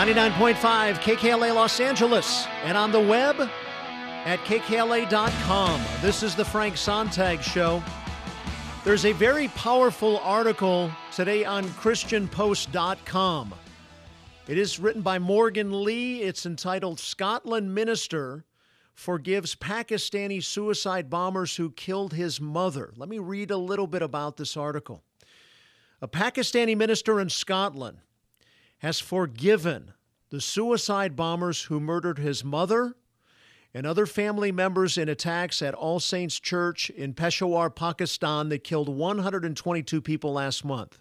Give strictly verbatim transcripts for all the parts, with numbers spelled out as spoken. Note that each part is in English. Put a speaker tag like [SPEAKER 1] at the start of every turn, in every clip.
[SPEAKER 1] ninety-nine point five K K L A Los Angeles and on the web at K K L A dot com. This is the Frank Sontag Show. There's a very powerful article today on Christian Post dot com. It is written by Morgan Lee. It's entitled, Scotland Minister Forgives Pakistani Suicide Bombers Who Killed His Mother. Let me read a little bit about this article. A Pakistani minister in Scotland has forgiven the suicide bombers who murdered his mother and other family members in attacks at All Saints Church in Peshawar, Pakistan that killed one hundred twenty-two people last month.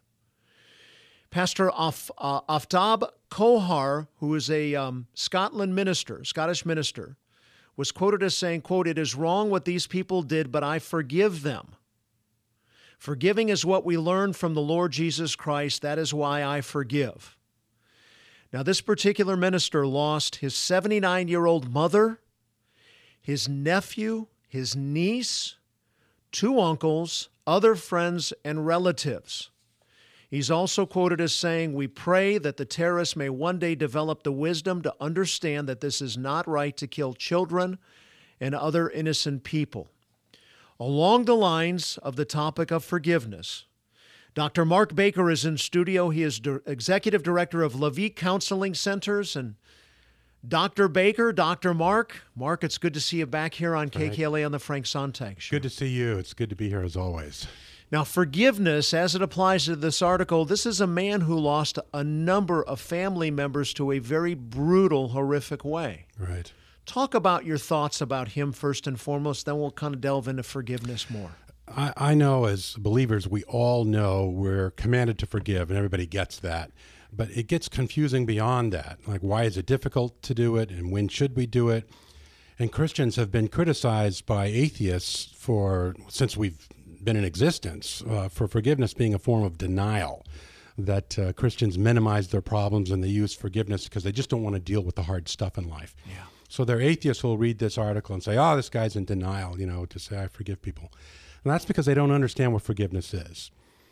[SPEAKER 1] Pastor Af, uh, Aftab Kohar, who is a um, Scotland minister, Scottish minister, was quoted as saying, quote, "It is wrong what these people did, but I forgive them. Forgiving is what we learned from the Lord Jesus Christ. That is why I forgive." Now, this particular minister lost his seventy-nine-year-old mother, his nephew, his niece, two uncles, other friends, and relatives. He's also quoted as saying, "We pray that the terrorists may one day develop the wisdom to understand that this is not right to kill children and other innocent people." Along the lines of the topic of forgiveness, Doctor Mark Baker is in studio. He is di- Executive Director of Levique Counseling Centers. And Doctor Baker, Doctor Mark, Mark, it's good to see you back here on K K L A on the Frank Sontag Show.
[SPEAKER 2] Good to see you. It's good to be here as always.
[SPEAKER 1] Now, forgiveness, as it applies to this article, this is a man who lost a number of family members to a very brutal, horrific way.
[SPEAKER 2] Right.
[SPEAKER 1] Talk about your thoughts about him first and foremost, then we'll kind of delve into forgiveness more.
[SPEAKER 2] I, I know as believers, we all know we're commanded to forgive, and everybody gets that. But it gets confusing beyond that. Like, why is it difficult to do it, and when should we do it? And Christians have been criticized by atheists for, since we've been in existence, uh, for forgiveness being a form of denial, that uh, Christians minimize their problems and they use forgiveness because they just don't want to deal with the hard stuff in life.
[SPEAKER 1] Yeah.
[SPEAKER 2] So there are atheists who will read this article and say, oh, this guy's in denial, you know, to say I forgive people. And that's because they don't understand what forgiveness is.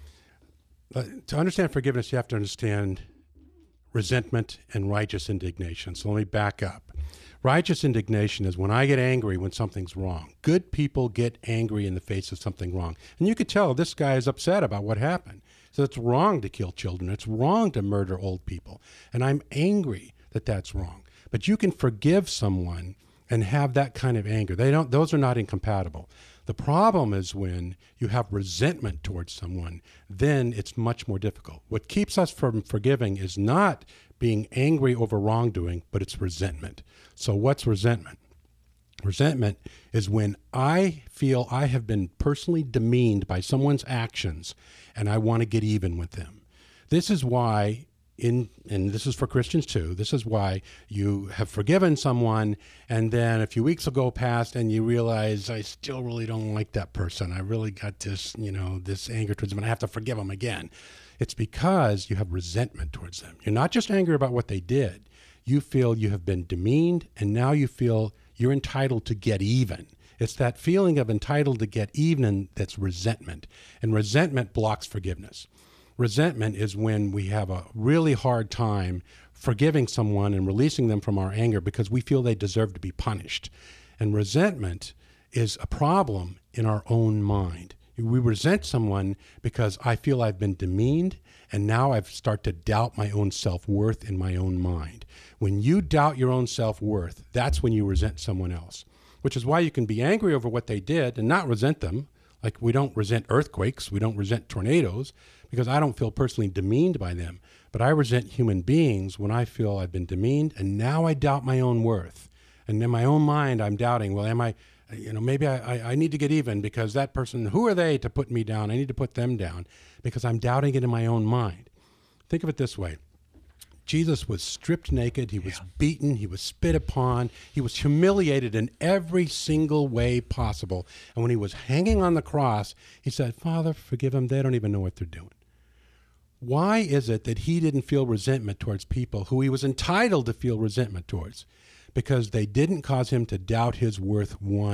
[SPEAKER 2] Uh, to understand forgiveness, you have to understand resentment and righteous indignation. So let me back up. Righteous indignation is when I get angry when something's wrong. Good people get angry in the face of something wrong. And you could tell this guy is upset about what happened. So it's wrong to kill children. It's wrong to murder old people. And I'm angry that that's wrong. But you can forgive someone and have that kind of anger. They don't, those are not incompatible. The problem is when you have resentment towards someone, then it's much more difficult. What keeps us from forgiving is not being angry over wrongdoing, but it's resentment. So what's resentment? Resentment is when I feel I have been personally demeaned by someone's actions and I want to get even with them. This is why In, and this is for Christians too, this is why you have forgiven someone and then a few weeks will go past and you realize, I still really don't like that person. I really got this, you know, this anger towards them and I have to forgive them again. It's because you have resentment towards them. You're not just angry about what they did. You feel you have been demeaned and now you feel you're entitled to get even. It's that feeling of entitled to get even that's resentment. And resentment blocks forgiveness. Resentment is when we have a really hard time forgiving someone and releasing them from our anger because we feel they deserve to be punished. And resentment is a problem in our own mind. We resent someone because I feel I've been demeaned and now I've started to doubt my own self-worth in my own mind. When you doubt your own self-worth, that's when you resent someone else, which is why you can be angry over what they did and not resent them. Like we don't resent earthquakes, we don't resent tornadoes, because I don't feel personally demeaned by them. But I resent human beings when I feel I've been demeaned and now I doubt my own worth. And in my own mind, I'm doubting, well, am I, you know, maybe I, I, I need to get even because that person, who are they to put me down? I need to put them down because I'm doubting it in my own mind. Think of it this way. Jesus was stripped naked, he was yeah. beaten, he was spit upon, he was humiliated in every single way possible. And when he was hanging on the cross, he said, Father, forgive them, they don't even know what they're doing. Why is it that he didn't feel resentment towards people who he was entitled to feel resentment towards? Because they didn't cause him to doubt his worth one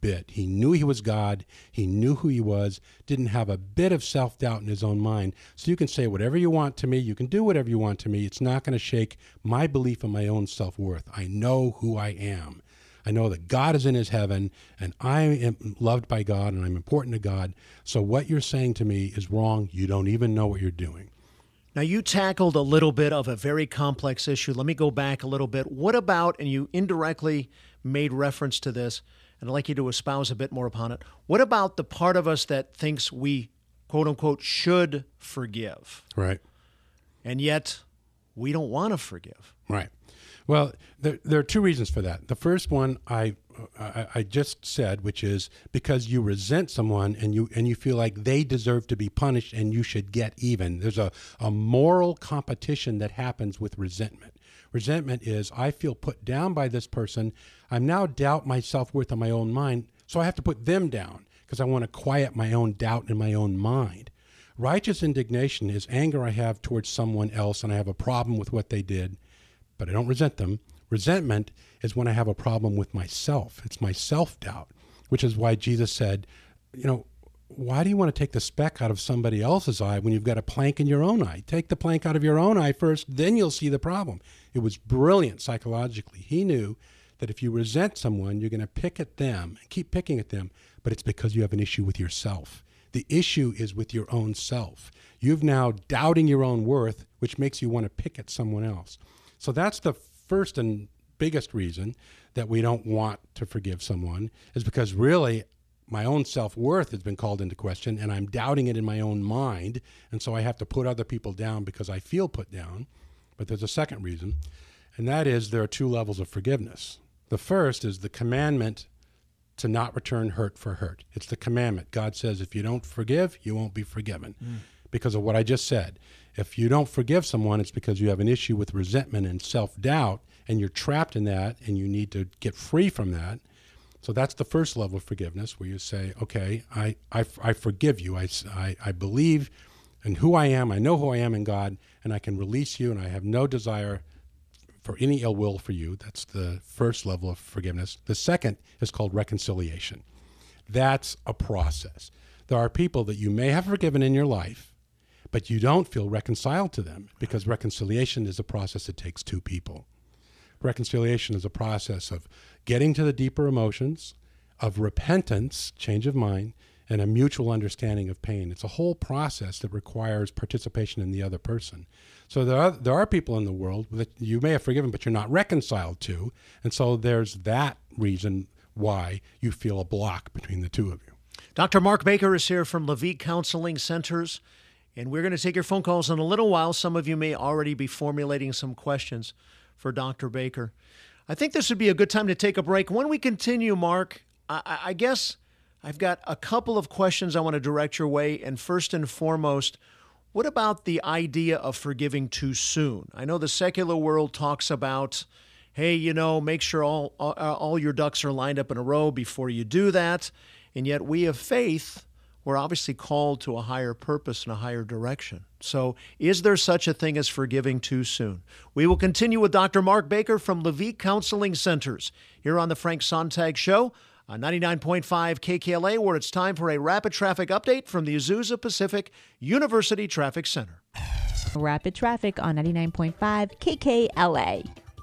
[SPEAKER 2] bit. He knew he was God. He knew who he was, didn't have a bit of self-doubt in his own mind. So you can say whatever you want to me. You can do whatever you want to me. It's not going to shake my belief in my own self-worth. I know who I am. I know that God is in his heaven, and I am loved by God, and I'm important to God. So what you're saying to me is wrong. You don't even know what you're doing.
[SPEAKER 1] Now, you tackled a little bit of a very complex issue. Let me go back a little bit. What about, and you indirectly made reference to this, and I'd like you to espouse a bit more upon it. What about the part of us that thinks we, quote unquote, should forgive?
[SPEAKER 2] Right.
[SPEAKER 1] And yet we don't want to forgive.
[SPEAKER 2] Right. Well, there, there are two reasons for that. The first one I, I I just said, which is because you resent someone and you and you feel like they deserve to be punished and you should get even. There's a, a moral competition that happens with resentment. Resentment is I feel put down by this person. I'm now doubt my self-worth in my own mind, so I have to put them down because I want to quiet my own doubt in my own mind. Righteous indignation is anger I have towards someone else and I have a problem with what they did, but I don't resent them. Resentment is when I have a problem with myself. It's my self-doubt, which is why Jesus said, you know, why do you want to take the speck out of somebody else's eye when you've got a plank in your own eye? Take the plank out of your own eye first, then you'll see the problem. It was brilliant psychologically. He knew that if you resent someone, you're going to pick at them, keep picking at them, but it's because you have an issue with yourself. The issue is with your own self. You've now doubting your own worth, which makes you want to pick at someone else. So that's the first and biggest reason that we don't want to forgive someone, is because really my own self-worth has been called into question and I'm doubting it in my own mind. And so I have to put other people down because I feel put down. But there's a second reason, and that is there are two levels of forgiveness. The first is the commandment to not return hurt for hurt. It's the commandment. God says if you don't forgive, you won't be forgiven mm. because of what I just said. If you don't forgive someone, it's because you have an issue with resentment and self-doubt, and you're trapped in that, and you need to get free from that. So that's the first level of forgiveness, where you say, okay, I, I, I forgive you. I, I, I believe in who I am. I know who I am in God, and I can release you, and I have no desire for any ill will for you. That's the first level of forgiveness. The second is called reconciliation. That's a process. There are people that you may have forgiven in your life, but you don't feel reconciled to them, because reconciliation is a process that takes two people. Reconciliation is a process of getting to the deeper emotions, of repentance, change of mind, and a mutual understanding of pain. It's a whole process that requires participation in the other person. So there are, there are people in the world that you may have forgiven, but you're not reconciled to, and so there's that reason why you feel a block between the two of you.
[SPEAKER 1] Doctor Mark Baker is here from Levite Counseling Centers, and we're going to take your phone calls in a little while. Some of you may already be formulating some questions for Doctor Baker. I think this would be a good time to take a break. When we continue, Mark, I, I guess I've got a couple of questions I want to direct your way. And first and foremost, what about the idea of forgiving too soon? I know the secular world talks about, hey, you know, make sure all, all, all your ducks are lined up in a row before you do that. And yet we of faith, we're obviously called to a higher purpose and a higher direction. So is there such a thing as forgiving too soon? We will continue with Doctor Mark Baker from Levite Counseling Centers here on the Frank Sontag Show on ninety-nine point five K K L A, where it's time for a rapid traffic update from the Azusa Pacific University Traffic Center.
[SPEAKER 3] Rapid traffic on ninety-nine point five K K L A.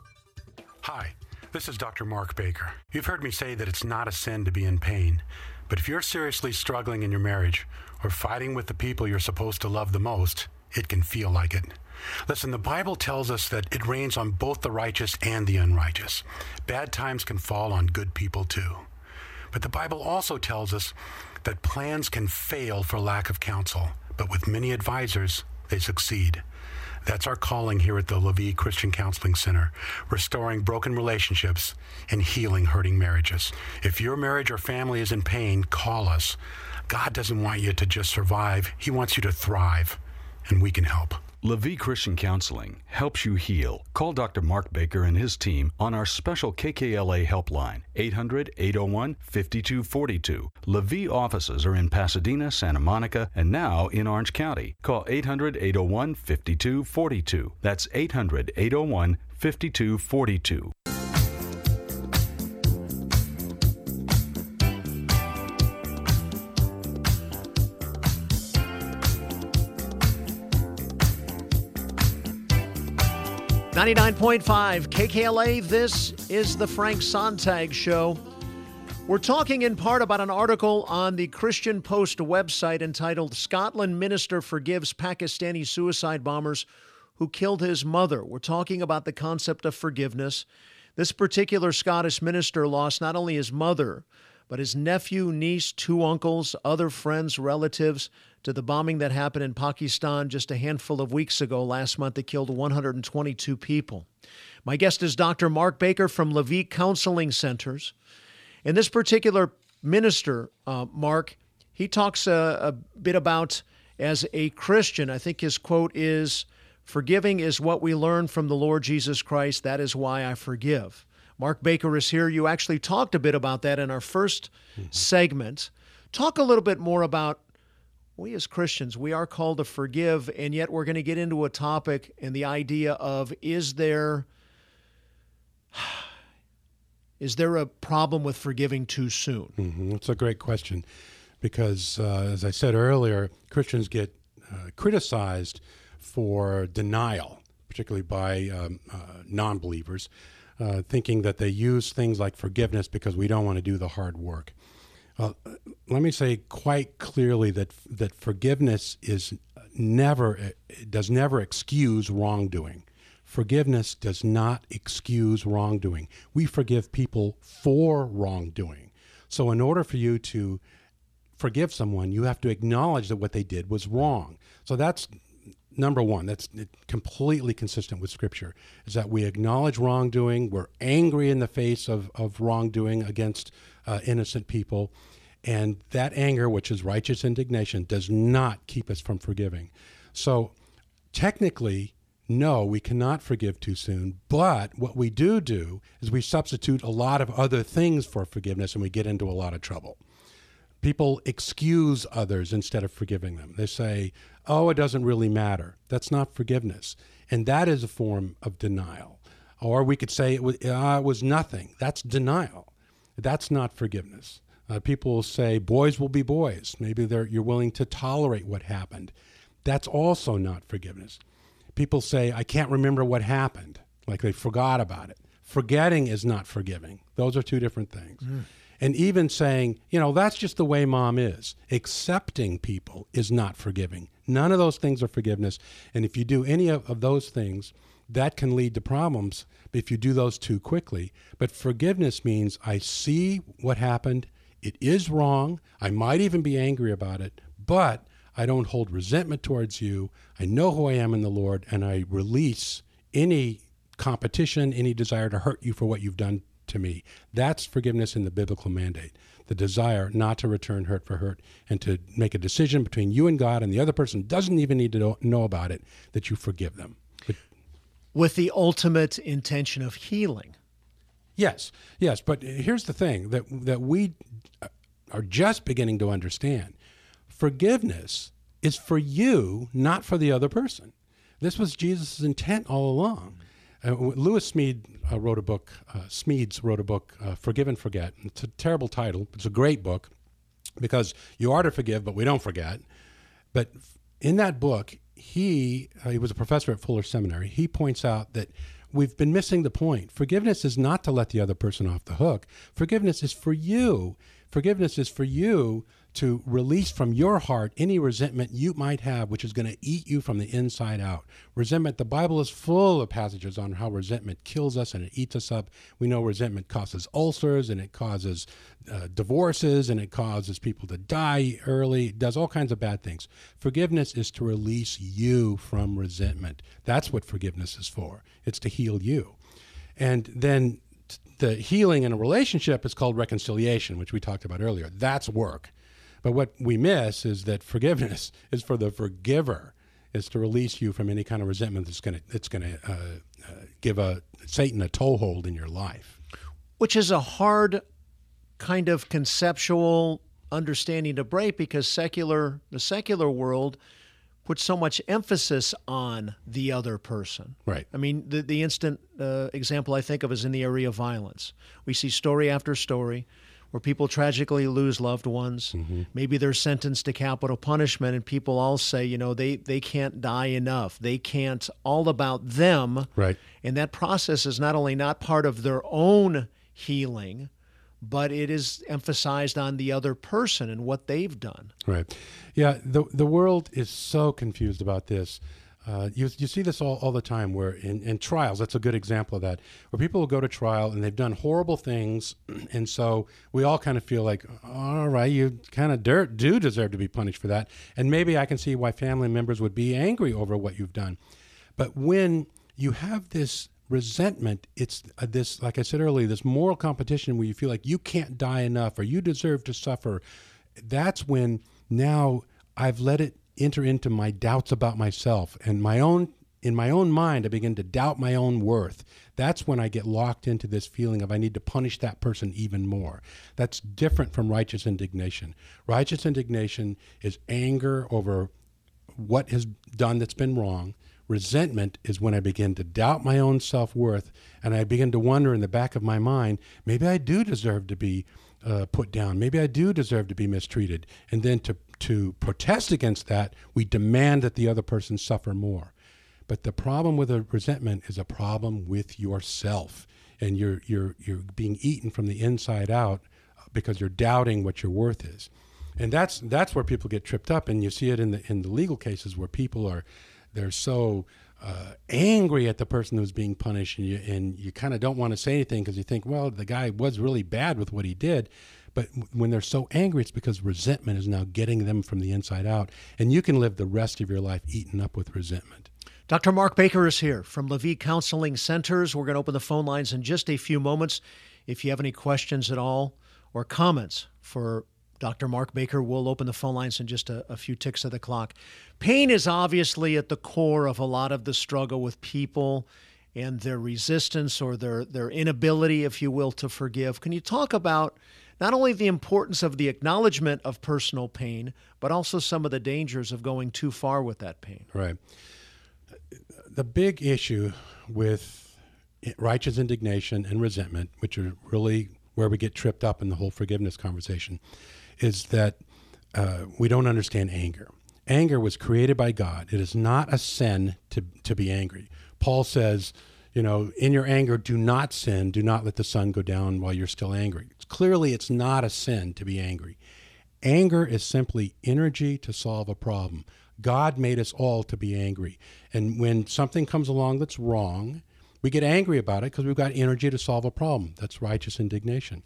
[SPEAKER 2] Hi, this is Doctor Mark Baker. You've heard me say that it's not a sin to be in pain. But if you're seriously struggling in your marriage or fighting with the people you're supposed to love the most, it can feel like it. Listen, the Bible tells us that it rains on both the righteous and the unrighteous. Bad times can fall on good people too. But the Bible also tells us that plans can fail for lack of counsel, but with many advisors, they succeed. That's our calling here at the Levite Christian Counseling Center, restoring broken relationships and healing hurting marriages. If your marriage or family is in pain, call us. God doesn't want you to just survive. He wants you to thrive, and we can help.
[SPEAKER 4] Levite Christian Counseling helps you heal. Call Doctor Mark Baker and his team on our special K K L A helpline, eight hundred, eight oh one, five two four two. Levite offices are in Pasadena, Santa Monica, and now in Orange County. Call eight hundred, eight oh one, five two four two. That's eight hundred, eight oh one, five two four two.
[SPEAKER 1] ninety-nine point five K K L A, this is the Frank Sontag Show. We're talking in part about an article on the Christian Post website entitled "Scotland Minister Forgives Pakistani Suicide Bombers Who Killed His Mother." We're talking about the concept of forgiveness. This particular Scottish minister lost not only his mother, but his nephew, niece, two uncles, other friends, relatives, to the bombing that happened in Pakistan just a handful of weeks ago last month that killed one hundred twenty-two people. My guest is Doctor Mark Baker from Levite Counseling Centers. And this particular minister, uh, Mark, he talks uh, a bit about, as a Christian, I think his quote is, "Forgiving is what we learn from the Lord Jesus Christ. That is why I forgive." Mark Baker is here. You actually talked a bit about that in our first mm-hmm. segment. Talk a little bit more about, we as Christians, we are called to forgive, and yet we're going to get into a topic and the idea of, is there, is there a problem with forgiving too soon?
[SPEAKER 2] Mm-hmm. That's a great question because, uh, as I said earlier, Christians get uh, criticized for denial, particularly by um, uh, non-believers, uh, thinking that they use things like forgiveness because we don't want to do the hard work. Uh, let me say quite clearly that that forgiveness is never it does never excuse wrongdoing. Forgiveness does not excuse wrongdoing. We forgive people for wrongdoing. So in order for you to forgive someone, you have to acknowledge that what they did was wrong. So that's number one. That's completely consistent with Scripture, is that we acknowledge wrongdoing. We're angry in the face of, of wrongdoing against uh, innocent people. And that anger, which is righteous indignation, does not keep us from forgiving. So technically, no, we cannot forgive too soon. But what we do do is we substitute a lot of other things for forgiveness, and we get into a lot of trouble. People excuse others instead of forgiving them. They say, oh, it doesn't really matter. That's not forgiveness. And that is a form of denial. Or we could say it was, uh, it was nothing. That's denial. That's not forgiveness. Uh, people will say, boys will be boys. Maybe they're, you're willing to tolerate what happened. That's also not forgiveness. People say, I can't remember what happened, like they forgot about it. Forgetting is not forgiving. Those are two different things. Mm. And even saying, you know, that's just the way mom is. Accepting people is not forgiving. None of those things are forgiveness. And if you do any of, of those things, that can lead to problems if you do those too quickly. But forgiveness means I see what happened. It is wrong. I might even be angry about it, but I don't hold resentment towards you. I know who I am in the Lord, and I release any competition, any desire to hurt you for what you've done to me. That's forgiveness in the biblical mandate, the desire not to return hurt for hurt and to make a decision between you and God, and the other person doesn't even need to know about it, that you forgive them. But,
[SPEAKER 1] with the ultimate intention of healing.
[SPEAKER 2] Yes, yes, but here's the thing that that we are just beginning to understand. Forgiveness is for you, not for the other person. This was Jesus' intent all along. Uh, Lewis Smead uh, wrote a book, uh, Smeads wrote a book, uh, Forgive and Forget. It's a terrible title. It's a great book because you are to forgive, but we don't forget. But in that book, he, uh, he was a professor at Fuller Seminary. He points out that we've been missing the point. Forgiveness is not to let the other person off the hook. Forgiveness is for you. Forgiveness is for you to release from your heart any resentment you might have, which is going to eat you from the inside out. Resentment, the Bible is full of passages on how resentment kills us and it eats us up. We know resentment causes ulcers, and it causes uh, divorces, and it causes people to die early. It does all kinds of bad things. Forgiveness is to release you from resentment. That's what forgiveness is for. It's to heal you. And then the healing in a relationship is called reconciliation, which we talked about earlier. That's work. But what we miss is that forgiveness is for the forgiver, is to release you from any kind of resentment that's going to that's going to uh, uh, give a Satan a toehold in your life.
[SPEAKER 1] Which is a hard kind of conceptual understanding to break, because secular the secular world puts so much emphasis on the other person.
[SPEAKER 2] Right.
[SPEAKER 1] I mean, the the instant uh, example I think of is in the area of violence. We see story after story where people tragically lose loved ones. Mm-hmm. Maybe they're sentenced to capital punishment, and people all say, you know, they, they can't die enough. They can't, all about them.
[SPEAKER 2] Right.
[SPEAKER 1] And that process is not only not part of their own healing, but it is emphasized on the other person and what they've done.
[SPEAKER 2] Right. Yeah, the the world is so confused about this. Uh, you you see this all, all the time where in, in trials, that's a good example of that, where people will go to trial and they've done horrible things, and so we all kind of feel like, all right, you kind of do, do deserve to be punished for that, and maybe I can see why family members would be angry over what you've done. But when you have this resentment, it's uh, this, like I said earlier, this moral competition where you feel like you can't die enough or you deserve to suffer. That's when now I've let it enter into my doubts about myself and my own, in my own mind, I begin to doubt my own worth. That's when I get locked into this feeling of I need to punish that person even more. That's different from righteous indignation. Righteous indignation is anger over what has done that's been wrong. Resentment is when I begin to doubt my own self-worth, and I begin to wonder in the back of my mind, maybe I do deserve to be uh, put down. Maybe I do deserve to be mistreated. And then to, to protest against that, we demand that the other person suffer more. But the problem with a resentment is a problem with yourself, and you're, you're, you're being eaten from the inside out because you're doubting what your worth is. And that's, that's where people get tripped up, and you see it in the, in the legal cases where people are they're so uh, angry at the person who's being punished, and you, and you kind of don't want to say anything because you think, well, the guy was really bad with what he did. But when they're so angry, it's because resentment is now getting them from the inside out, and you can live the rest of your life eaten up with resentment.
[SPEAKER 1] Doctor Mark Baker is here from LaVie Counseling Centers. We're going to open the phone lines in just a few moments. If you have any questions at all or comments for Doctor Mark Baker, we'll open the phone lines in just a, a few ticks of the clock. Pain is obviously at the core of a lot of the struggle with people and their resistance or their, their inability, if you will, to forgive. Can you talk about not only the importance of the acknowledgement of personal pain, but also some of the dangers of going too far with that pain?
[SPEAKER 2] Right. The big issue with righteous indignation and resentment, which are really where we get tripped up in the whole forgiveness conversation, is that uh, we don't understand anger. Anger was created by God. It is not a sin to, to be angry. Paul says, you know, in your anger, do not sin. Do not let the sun go down while you're still angry. It's, clearly, it's not a sin to be angry. Anger is simply energy to solve a problem. God made us all to be angry. And when something comes along that's wrong, we get angry about it because we've got energy to solve a problem. That's righteous indignation.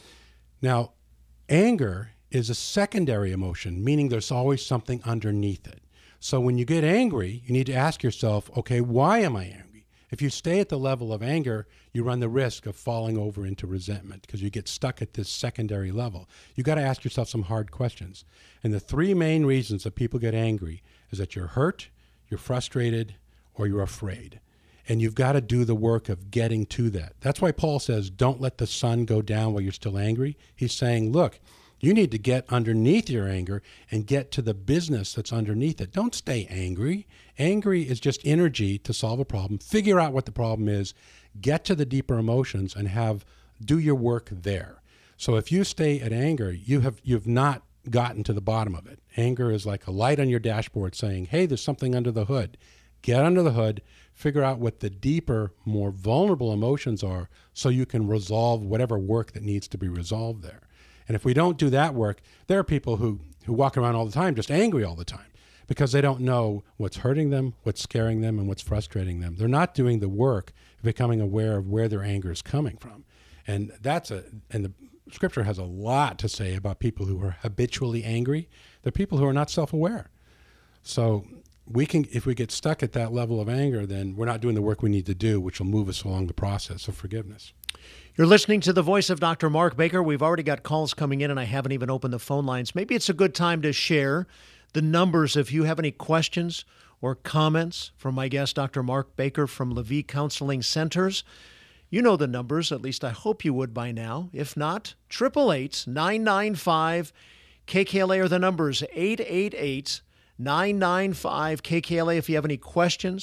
[SPEAKER 2] Now, anger is a secondary emotion, meaning there's always something underneath it. So when you get angry, you need to ask yourself, okay, why am I angry? If you stay at the level of anger, you run the risk of falling over into resentment because you get stuck at this secondary level. You got to ask yourself some hard questions. And the three main reasons that people get angry is that you're hurt, you're frustrated, or you're afraid. And you've got to do the work of getting to that. That's why Paul says, don't let the sun go down while you're still angry. He's saying, look, you need to get underneath your anger and get to the business that's underneath it. Don't stay angry. Angry is just energy to solve a problem. Figure out what the problem is, get to the deeper emotions, and have do your work there. So if you stay at anger, you have you've not gotten to the bottom of it. Anger is like a light on your dashboard saying, hey, there's something under the hood. Get under the hood, figure out what the deeper, more vulnerable emotions are so you can resolve whatever work that needs to be resolved there. And if we don't do that work, there are people who, who walk around all the time just angry all the time because they don't know what's hurting them, what's scaring them, and what's frustrating them. They're not doing the work of becoming aware of where their anger is coming from. And that's a and the Scripture has a lot to say about people who are habitually angry. They're people who are not self-aware. So we can, if we get stuck at that level of anger, then we're not doing the work we need to do, which will move us along the process of forgiveness.
[SPEAKER 1] You're listening to the voice of Doctor Mark Baker. We've already got calls coming in, and I haven't even opened the phone lines. Maybe it's a good time to share the numbers if you have any questions or comments from my guest, Doctor Mark Baker from LaVie Counseling Centers. You know the numbers, at least I hope you would by now. If not, eight eight eight, nine nine five, K K L A are the numbers, eight eight eight, nine nine five, K K L A if you have any questions,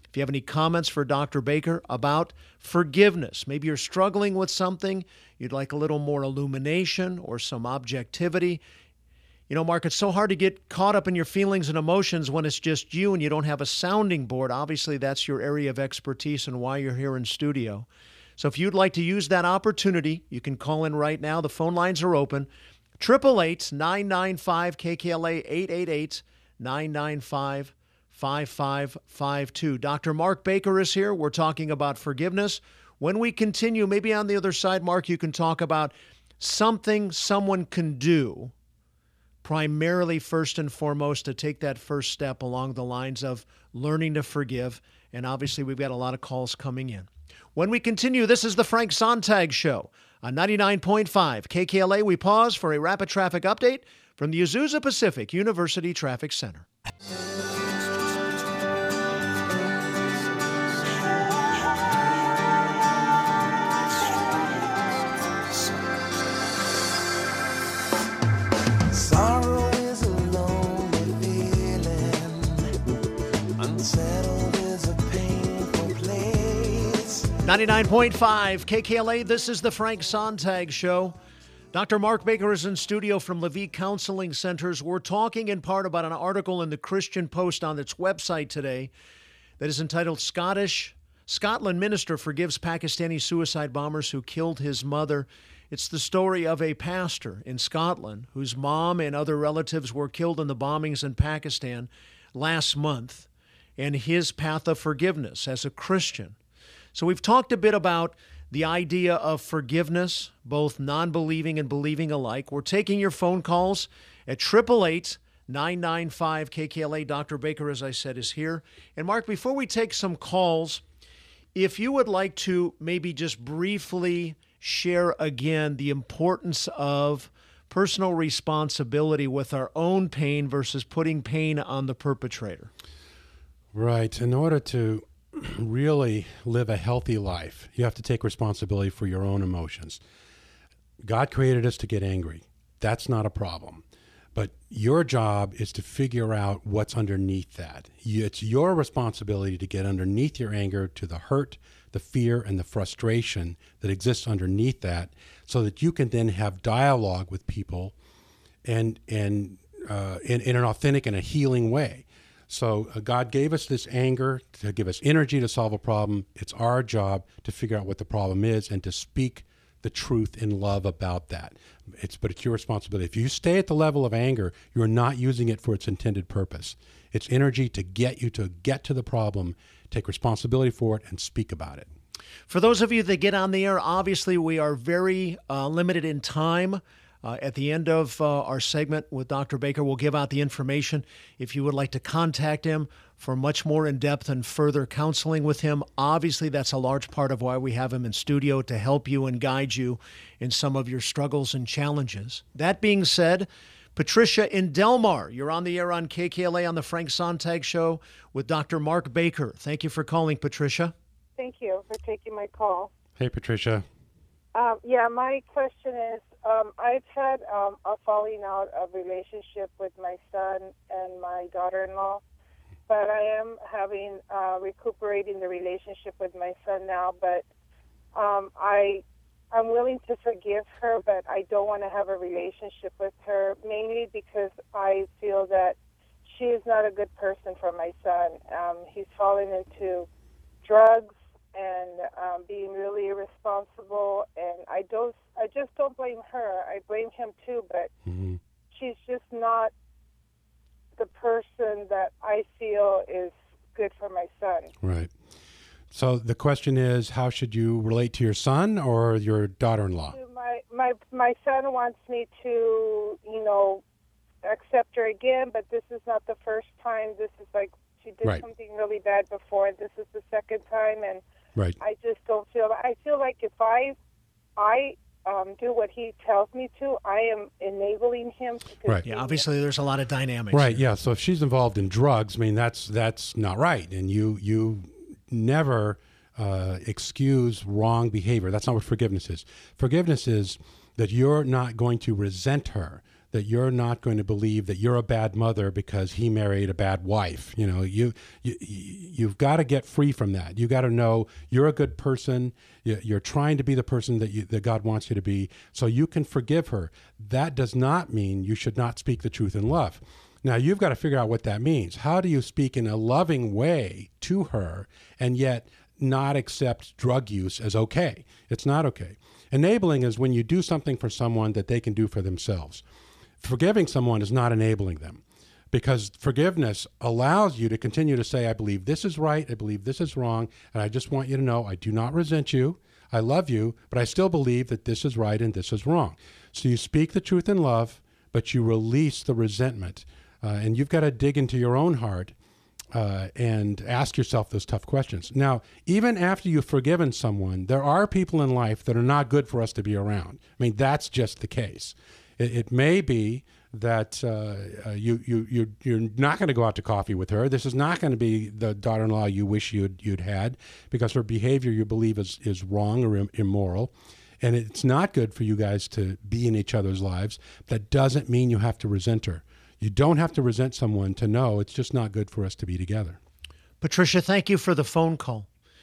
[SPEAKER 1] If you have any comments for Doctor Baker about forgiveness, maybe you're struggling with something, you'd like a little more illumination or some objectivity. You know, Mark, it's so hard to get caught up in your feelings and emotions when it's just you and you don't have a sounding board. Obviously, that's your area of expertise and why you're here in studio. So if you'd like to use that opportunity, you can call in right now. The phone lines are open. eight eight eight, nine nine five, K K L A, eight eight eight, nine nine five, five five five two. Doctor Mark Baker is here. We're talking about forgiveness. When we continue, maybe on the other side, Mark, you can talk about something someone can do, primarily first and foremost, to take that first step along the lines of learning to forgive. And obviously, we've got a lot of calls coming in. When we continue, this is the Frank Sontag Show on ninety-nine point five K K L A. We pause for a rapid traffic update from the Azusa Pacific University Traffic Center.
[SPEAKER 5] Sorrow is a lonely feeling. Unsettled is a painful place.
[SPEAKER 1] ninety-nine point five K K L A, this is the Frank Sontag Show. Doctor Mark Baker is in studio from Levy Counseling Centers. We're talking in part about an article in the Christian Post on its website today that is entitled Scottish Scotland Minister Forgives Pakistani Suicide Bombers Who Killed His Mother. It's the story of a pastor in Scotland whose mom and other relatives were killed in the bombings in Pakistan last month, and his path of forgiveness as a Christian. So we've talked a bit about the idea of forgiveness, both non-believing and believing alike. We're taking your phone calls at eight eight eight, nine nine five, K K L A. Doctor Baker, as I said, is here. And Mark, before we take some calls, if you would like to maybe just briefly share again the importance of personal responsibility with our own pain versus putting pain on the perpetrator.
[SPEAKER 2] Right. In order to really live a healthy life, you have to take responsibility for your own emotions. God created us to get angry. That's not a problem. But your job is to figure out what's underneath that. It's your responsibility to get underneath your anger to the hurt, the fear, and the frustration that exists underneath that, so that you can then have dialogue with people and and uh, in, in an authentic and a healing way. So uh, God gave us this anger to give us energy to solve a problem. It's our job to figure out what the problem is and to speak the truth in love about that. It's but it's your responsibility. If you stay at the level of anger, you're not using it for its intended purpose. It's energy to get you to get to the problem, take responsibility for it, and speak about it.
[SPEAKER 1] For those of you that get on the air, obviously we are very uh, limited in time. Uh, at the end of uh, our segment with Doctor Baker, we'll give out the information. If you would like to contact him for much more in-depth and further counseling with him, obviously that's a large part of why we have him in studio, to help you and guide you in some of your struggles and challenges. That being said, Patricia in Delmar, you're on the air on K K L A on the Frank Sontag Show with Doctor Mark Baker. Thank you for calling, Patricia.
[SPEAKER 6] Thank you for taking my call.
[SPEAKER 2] Hey, Patricia.
[SPEAKER 6] Um, yeah, my question is, um, I've had um, a falling out of relationship with my son and my daughter-in-law, but I am having uh, recuperating the relationship with my son now. But um, I, I'm willing to forgive her, but I don't want to have a relationship with her, mainly because I feel that she is not a good person for my son. Um, he's fallen into drugs and um, being really irresponsible, and I don't, I just don't blame her. I blame him too, but mm-hmm. she's just not the person that I feel is good for my son.
[SPEAKER 2] Right. So the question is, how should you relate to your son or your daughter-in-law?
[SPEAKER 6] My my my son wants me to, you know, accept her again, but this is not the first time. This is like she did right. something really bad before, and this is the second time, and
[SPEAKER 2] right.
[SPEAKER 6] I just don't feel. I feel like if I I um, do what he tells me to, I am enabling him to continue.
[SPEAKER 2] Right.
[SPEAKER 1] Yeah, obviously there's a lot of dynamics.
[SPEAKER 2] Right. Yeah. So if she's involved in drugs, I mean that's that's not right, and you you never uh, excuse wrong behavior. That's not what forgiveness is. Forgiveness is that you're not going to resent her, that you're not going to believe that you're a bad mother because he married a bad wife. You know, you, you, you've got to get free from that. You got to know you're a good person. You're trying to be the person that you, that God wants you to be, so you can forgive her. That does not mean you should not speak the truth in love. Now, you've got to figure out what that means. How do you speak in a loving way to her and yet not accept drug use as okay? It's not okay. Enabling is when you do something for someone that they can do for themselves. Forgiving someone is not enabling them, because forgiveness allows you to continue to say, I believe this is right, I believe this is wrong, and I just want you to know I do not resent you, I love you, but I still believe that this is right and this is wrong. So you speak the truth in love, but you release the resentment. Uh, and you've got to dig into your own heart uh, and ask yourself those tough questions. Now, even after you've forgiven someone, there are people in life that are not good for us to be around. I mean, that's just the case. It, it may be that uh, uh, you, you, you, you're not going to go out to coffee with her. This is not going to be the daughter-in-law you wish you'd, you'd had, because her behavior you believe is, is wrong or im- immoral. And it's not good for you guys to be in each other's lives. That doesn't mean you have to resent her. You don't have to resent someone to know it's just not good for us to be together.
[SPEAKER 1] Patricia, thank you for the phone call.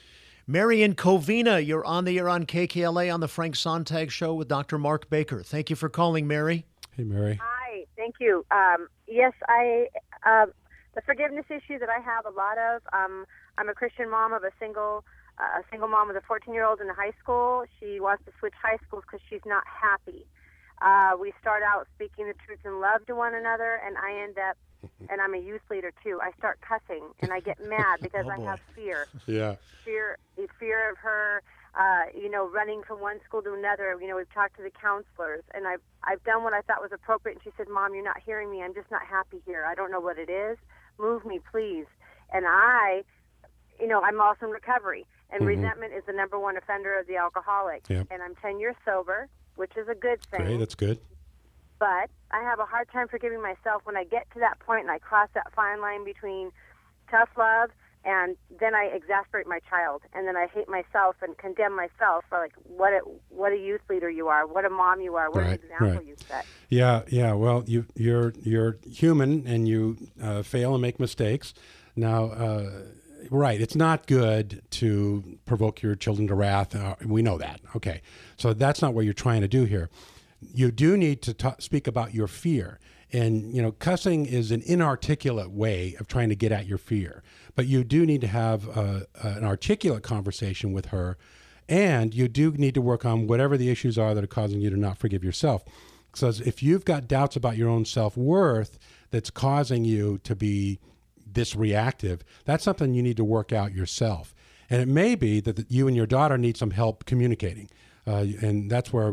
[SPEAKER 1] Mary in Covina, you're on the air on K K L A on the Frank Sontag Show with Doctor Mark Baker. Thank you for calling, Mary.
[SPEAKER 2] Hey, Mary.
[SPEAKER 7] Hi, thank you. Um, yes, I uh, the forgiveness issue that I have a lot of. Um, I'm a Christian mom of a single uh, a single mom with a fourteen-year-old in high school. She wants to switch high schools because she's not happy. Uh, we start out speaking the truth in love to one another, and I end up, and I'm a youth leader too, I start cussing, and I get mad because
[SPEAKER 1] Oh,
[SPEAKER 7] I
[SPEAKER 1] boy.
[SPEAKER 7] have fear.
[SPEAKER 2] Yeah.
[SPEAKER 7] Fear, fear of her, uh, you know, running from one school to another. You know, we've talked to the counselors, and I've, I've done what I thought was appropriate, and she said, Mom, you're not hearing me. I'm just not happy here. I don't know what it is. Move me, please. And I, you know, I'm also in recovery, and
[SPEAKER 2] Mhm.
[SPEAKER 7] resentment is the number one offender of the alcoholic.
[SPEAKER 2] Yep.
[SPEAKER 7] And I'm ten years sober, which is a good thing.
[SPEAKER 2] Great, that's good.
[SPEAKER 7] But I have a hard time forgiving myself when I get to that point and I cross that fine line between tough love and then I exasperate my child, and then I hate myself and condemn myself for like what a what a youth leader you are, what a mom you are, what
[SPEAKER 2] Right,
[SPEAKER 7] an example
[SPEAKER 2] right.
[SPEAKER 7] you set.
[SPEAKER 2] Yeah, yeah. Well, you, you're you're human, and you uh, fail and make mistakes. Now, uh, right, it's not good to provoke your children to wrath. Uh, we know that. Okay, so that's not what you're trying to do here. You do need to ta- speak about your fear. And, you know, cussing is an inarticulate way of trying to get at your fear. But you do need to have uh, an articulate conversation with her. And you do need to work on whatever the issues are that are causing you to not forgive yourself. Because if you've got doubts about your own self-worth that's causing you to be this reactive, that's something you need to work out yourself. And it may be that you and your daughter need some help communicating. Uh, and that's where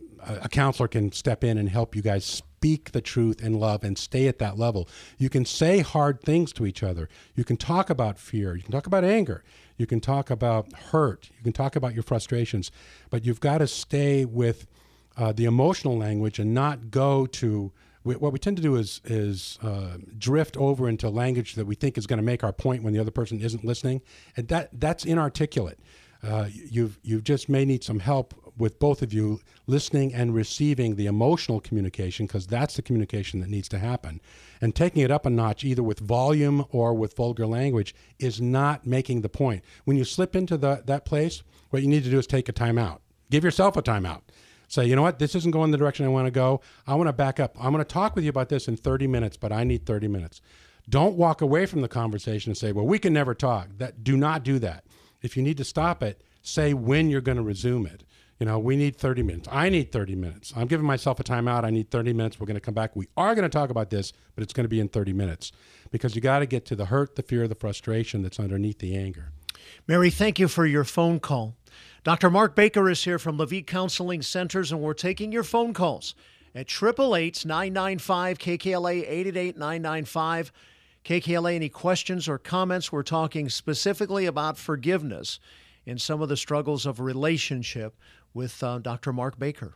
[SPEAKER 2] a counselor can step in and help you guys speak the truth in love and stay at that level. You can say hard things to each other. You can talk about fear. You can talk about anger. You can talk about hurt. You can talk about your frustrations. But you've got to stay with uh, the emotional language and not go to what we tend to do is is uh, drift over into language that we think is going to make our point when the other person isn't listening, and that that's inarticulate. Uh, you've you just may need some help with both of you listening and receiving the emotional communication, because that's the communication that needs to happen. And taking it up a notch, either with volume or with vulgar language, is not making the point. When you slip into the, that place, what you need to do is take a time out. Give yourself a time out. Say, you know what, this isn't going the direction I want to go. I want to back up. I'm going to talk with you about this in thirty minutes, but I need thirty minutes. Don't walk away from the conversation and say, well, we can never talk. That, do not do that. If you need to stop it, say when you're going to resume it. You know, we need thirty minutes. I need thirty minutes. I'm giving myself a timeout. I need thirty minutes. We're going to come back. We are going to talk about this, but it's going to be in thirty minutes, because you got to get to the hurt, the fear, the frustration that's underneath the anger.
[SPEAKER 1] Mary, thank you for your phone call. Doctor Mark Baker is here from Levy Counseling Centers, and we're taking your phone calls at eight eight eight, nine nine five, K K L A, eight eight eight, nine nine five, K K L A. Any questions or comments? We're talking specifically about forgiveness and some of the struggles of a relationship with uh, Doctor Mark Baker.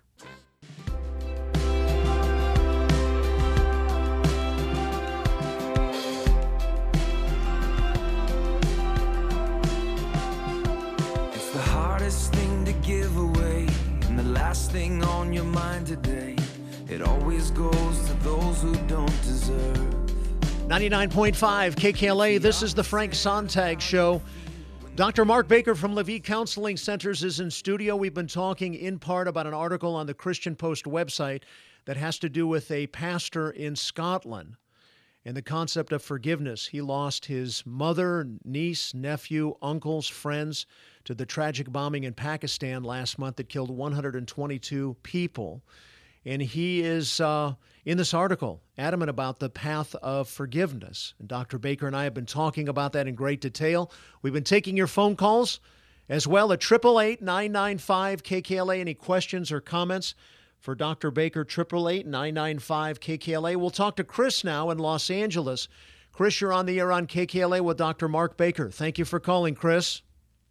[SPEAKER 5] It's the hardest thing to give away, and the last thing on your mind today. It always goes to those who don't deserve.
[SPEAKER 1] ninety-nine point five K K L A, this is the Frank Sontag Show. Doctor Mark Baker from Levy Counseling Centers is in studio. We've been talking in part about an article on the Christian Post website that has to do with a pastor in Scotland and the concept of forgiveness. He lost his mother, niece, nephew, uncles, friends to the tragic bombing in Pakistan last month that killed one hundred twenty-two people. And he is, uh, in this article, adamant about the path of forgiveness. And Doctor Baker and I have been talking about that in great detail. We've been taking your phone calls as well at eight eight eight, nine nine five, K K L A. Any questions or comments for Doctor Baker, eight eight eight, nine nine five, K K L A. We'll talk to Chris now in Los Angeles. Chris, you're on the air on K K L A with Doctor Mark Baker. Thank you for calling, Chris.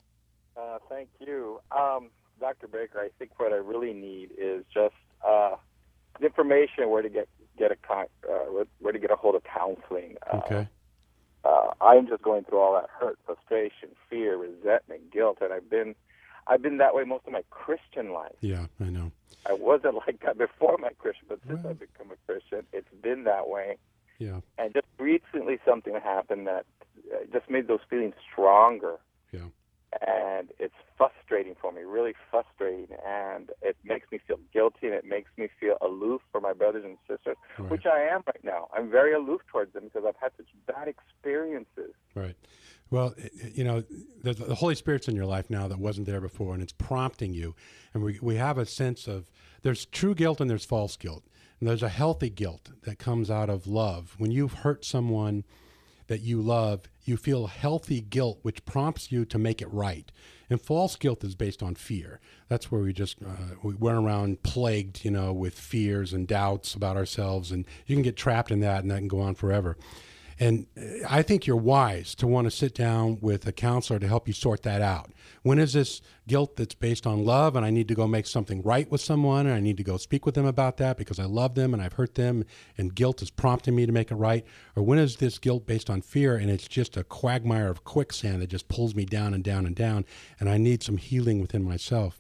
[SPEAKER 8] Uh, thank you. Um, Doctor Baker, I think what I really need is just uh, information where to get get a con- uh, where to get a hold of counseling. Uh,
[SPEAKER 2] Okay.
[SPEAKER 8] Uh, I'm just going through all that hurt, frustration, fear, resentment, guilt, and I've been I've been that way most of my Christian life.
[SPEAKER 2] Yeah, I know.
[SPEAKER 8] I wasn't like that before my Christian, but since
[SPEAKER 2] Well.
[SPEAKER 8] I've become a Christian, it's been that way.
[SPEAKER 2] Yeah,
[SPEAKER 8] And just recently, something happened that uh, just made those feelings stronger.
[SPEAKER 2] yeah.
[SPEAKER 8] And it's frustrating for me, really frustrating, and it makes me feel guilty, and it makes me feel aloof for my brothers and sisters,
[SPEAKER 2] Right.
[SPEAKER 8] which I am right now. I'm very aloof towards them because I've had such bad experiences.
[SPEAKER 2] Right. Well, i- i- you know, the, the Holy Spirit's in your life now that wasn't there before, and it's prompting you. And we, we have a sense of there's true guilt and there's false guilt. And there's a healthy guilt that comes out of love. When you've hurt someone that you love, you feel healthy guilt, which prompts you to make it right. And false guilt is based on fear. That's where we just uh, we run around plagued, you know, with fears and doubts about ourselves, and you can get trapped in that, and that can go on forever. And uh, I think you're wise to want to sit down with a counselor to help you sort that out. When is this guilt that's based on love, and I need to go make something right with someone, and I need to go speak with them about that because I love them and I've hurt them, and guilt is prompting me to make it right? Or when is this guilt based on fear, and it's just a quagmire of quicksand that just pulls me down and down and down, and I need some healing within myself?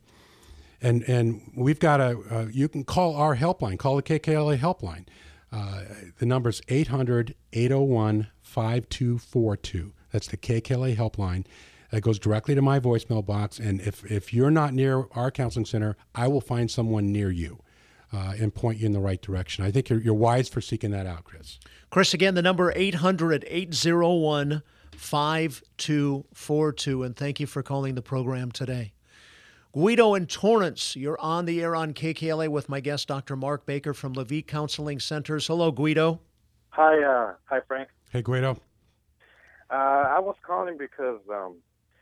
[SPEAKER 2] And and we've got a, uh, you can call our helpline, call the K K L A helpline. Uh, the number's eight hundred, eight oh one, five two four two. That's the K K L A helpline. That goes directly to my voicemail box. And if, if you're not near our counseling center, I will find someone near you uh, and point you in the right direction. I think you're, you're wise for seeking that out, Chris.
[SPEAKER 1] Chris, again, the number eight hundred, eight oh one, five two four two. And thank you for calling the program today. Guido in Torrance, you're on the air on K K L A with my guest, Doctor Mark Baker from Levy Counseling Centers. Hello, Guido.
[SPEAKER 9] Hi, uh, hi, Frank.
[SPEAKER 2] Hey, Guido.
[SPEAKER 9] Uh, I was calling because um,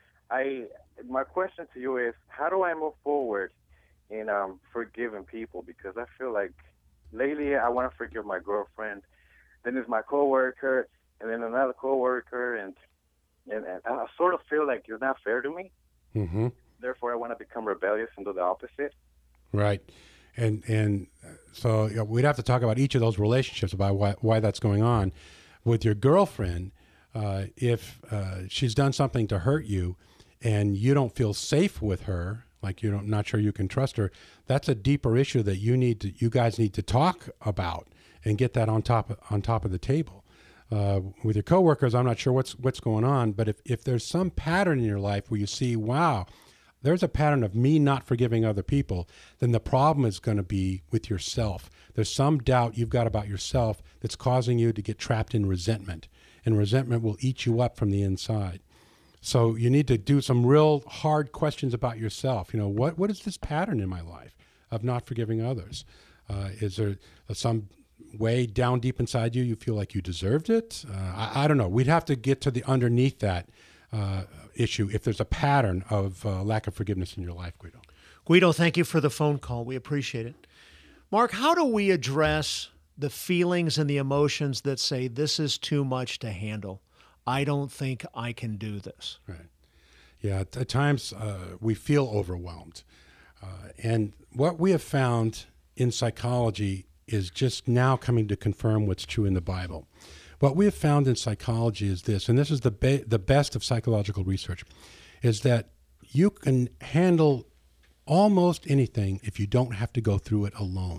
[SPEAKER 9] I my question to you is, how do I move forward in um, forgiving people? Because I feel like lately I want to forgive my girlfriend, then there's my coworker, and then another coworker, and and, and I sort of feel like you're not fair to me.
[SPEAKER 2] Mm-hmm.
[SPEAKER 9] Therefore, I want to become rebellious and do the opposite.
[SPEAKER 2] Right. And and so you know, we'd have to talk about each of those relationships, about why, why that's going on. With your girlfriend, uh, if uh, she's done something to hurt you and you don't feel safe with her, like you're not sure you can trust her, that's a deeper issue that you need to, you guys need to talk about and get that on top of, on top of the table. Uh, with your coworkers, I'm not sure what's what's going on, but if, if there's some pattern in your life where you see, wow, there's a pattern of me not forgiving other people, then the problem is going to be with yourself. There's some doubt you've got about yourself that's causing you to get trapped in resentment, and resentment will eat you up from the inside. So you need to do some real hard questions about yourself. You know, what what is this pattern in my life of not forgiving others? Uh, is there some way down deep inside you you feel like you deserved it? Uh, I, I don't know. We'd have to get to the underneath that uh, issue if there's a pattern of uh, lack of forgiveness in your life, Guido.
[SPEAKER 1] Guido, thank you for the phone call. We appreciate it. Mark, how do we address the feelings and the emotions that say this is too much to handle? I don't think I can do this.
[SPEAKER 2] Right. Yeah, at, at times uh, we feel overwhelmed. Uh, and what we have found in psychology is just now coming to confirm what's true in the Bible. What we have found in psychology is this, and this is the be- the best of psychological research, is that you can handle almost anything if you don't have to go through it alone.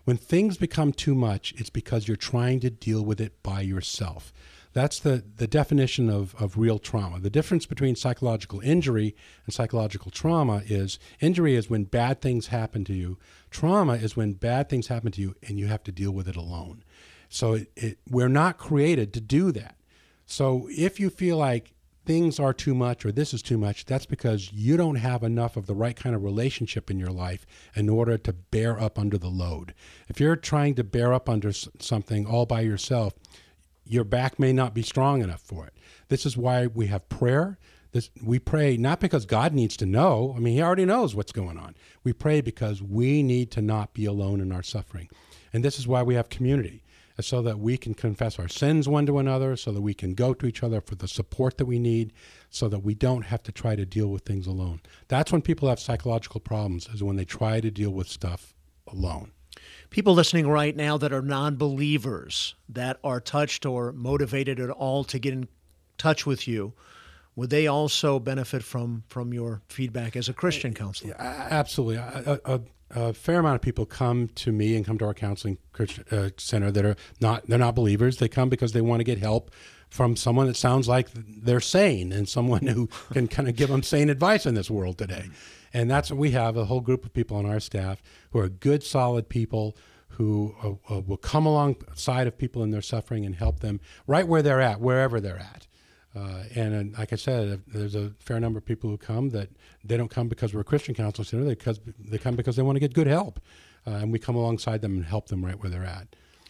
[SPEAKER 2] When things become too much, it's because you're trying to deal with it by yourself. That's the, the definition of, of real trauma. The difference between psychological injury and psychological trauma is injury is when bad things happen to you. Trauma is when bad things happen to you and you have to deal with it alone. So it, it, we're not created to do that. So if you feel like things are too much or this is too much, that's because you don't have enough of the right kind of relationship in your life in order to bear up under the load. If you're trying to bear up under something all by yourself, your back may not be strong enough for it. This is why we have prayer. This, we pray not because God needs to know. I mean, he already knows what's going on. We pray because we need to not be alone in our suffering. And this is why we have community, so that we can confess our sins one to another, so that we can go to each other for the support that we need, so that we don't have to try to deal with things alone. That's when people have psychological problems, is when they try to deal with stuff alone.
[SPEAKER 1] People listening right now that are non-believers, that are touched or motivated at all to get in touch with you, would they also benefit from from your feedback as a Christian counselor?
[SPEAKER 2] Yeah, absolutely. A, a, a fair amount of people come to me and come to our counseling uh, center that are not, they're not believers. They come because they want to get help from someone that sounds like they're sane and someone who can kind of give them sane advice in this world today. And that's what we have, a whole group of people on our staff who are good, solid people who uh, uh, will come alongside of people in their suffering and help them right where they're at, wherever they're at. Uh, and, and like I said, there's a fair number of people who come that they don't come because we're a Christian counseling center. They, cause, they come because they want to get good help. Uh, and we come alongside them and help them right where they're at.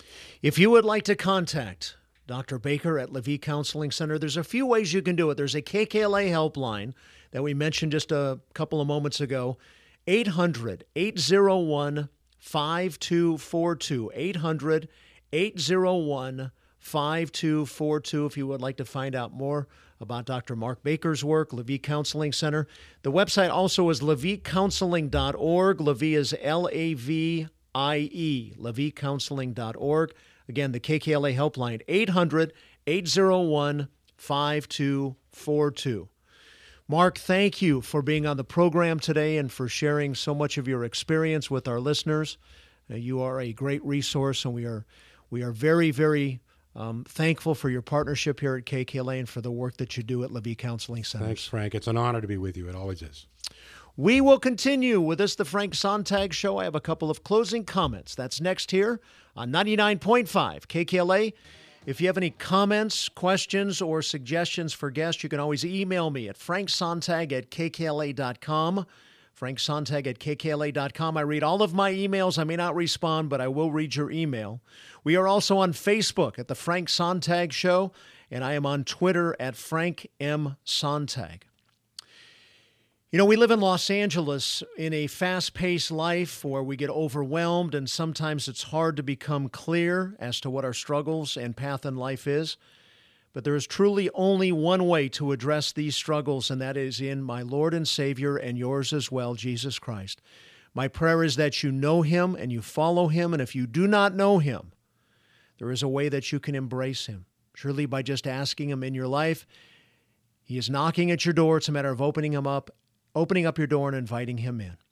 [SPEAKER 1] If you would like to contact Doctor Baker at Levy Counseling Center, there's a few ways you can do it. There's a K K L A helpline that we mentioned just a couple of moments ago, eight hundred, eight oh one, five two four two, eight hundred, eight oh one, five two four two if you would like to find out more about Doctor Mark Baker's work, Levy Counseling Center. The website also is levy counseling dot org. Levy is L A V I E, levy counseling dot org. Again, the K K L A helpline, eight hundred, eight oh one, five two four two. Mark, thank you for being on the program today and for sharing so much of your experience with our listeners. Uh, you are a great resource, and we are we are very, very um, thankful for your partnership here at K K L A and for the work that you do at Levy Counseling Center.
[SPEAKER 2] Thanks, Frank. It's an honor to be with you. It always is.
[SPEAKER 1] We will continue with this, The Frank Sontag Show. I have a couple of closing comments. That's next here on ninety-nine point five K K L A. If you have any comments, questions, or suggestions for guests, you can always email me at franksontag at k k l a dot com. franksontag at k k l a dot com. I read all of my emails. I may not respond, but I will read your email. We are also on Facebook at The Frank Sontag Show, and I am on Twitter at Frank M. Sontag. You know, we live in Los Angeles in a fast-paced life where we get overwhelmed, and sometimes it's hard to become clear as to what our struggles and path in life is. But there is truly only one way to address these struggles, and that is in my Lord and Savior, and yours as well, Jesus Christ. My prayer is that you know him and you follow him, and if you do not know him, there is a way that you can embrace him. Surely by just asking him in your life. He is knocking at your door. It's a matter of opening him up, opening up your door and inviting him in.